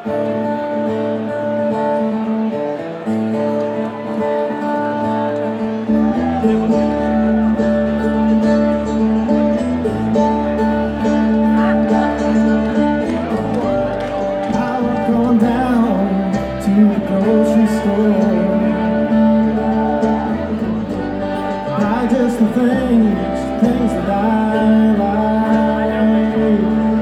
Grocery store, buy just the things that I like.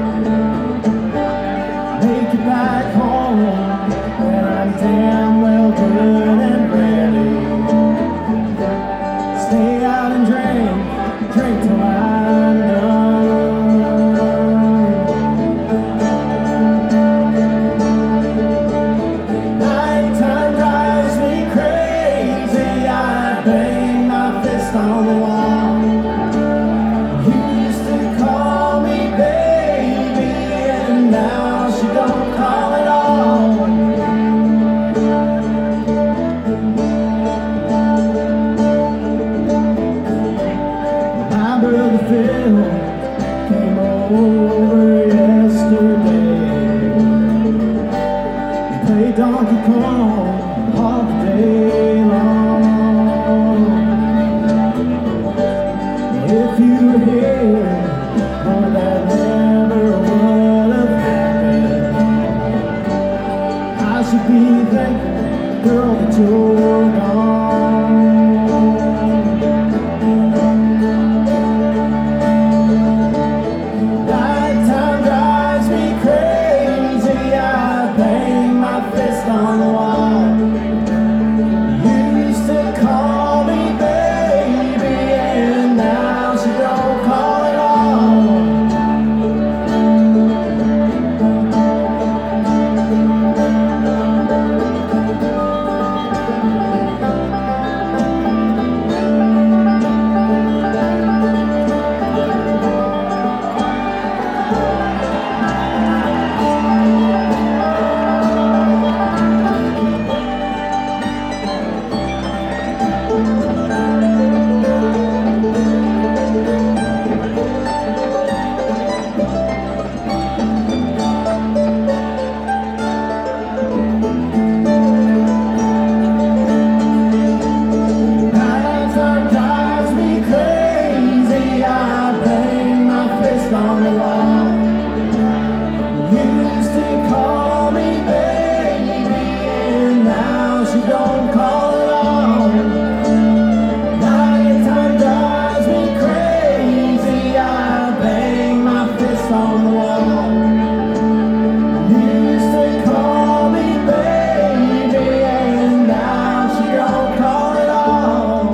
Make it back home, and I'm damn well good and ready. Stay out and drink till I'm done. Nighttime drives me crazy. I bang my fist on the wall. You used to call me baby, and now she don't call at all. My brother Phil came over yesterday. We played Donkey Kong all day long. If you were here, oh, that never would have happened. I should be thankful, girl, that you're gone. Nighttime drives me crazy. I bang my fist on the wall. You used to call me baby, and now she don't call at all. Nighttime drives me crazy. I bang my fist on the wall. You used to call me baby, and now she don't call at all. Nighttime drives me crazy. I bang my fist on the wall. You used to call me baby, and now she don't call at all.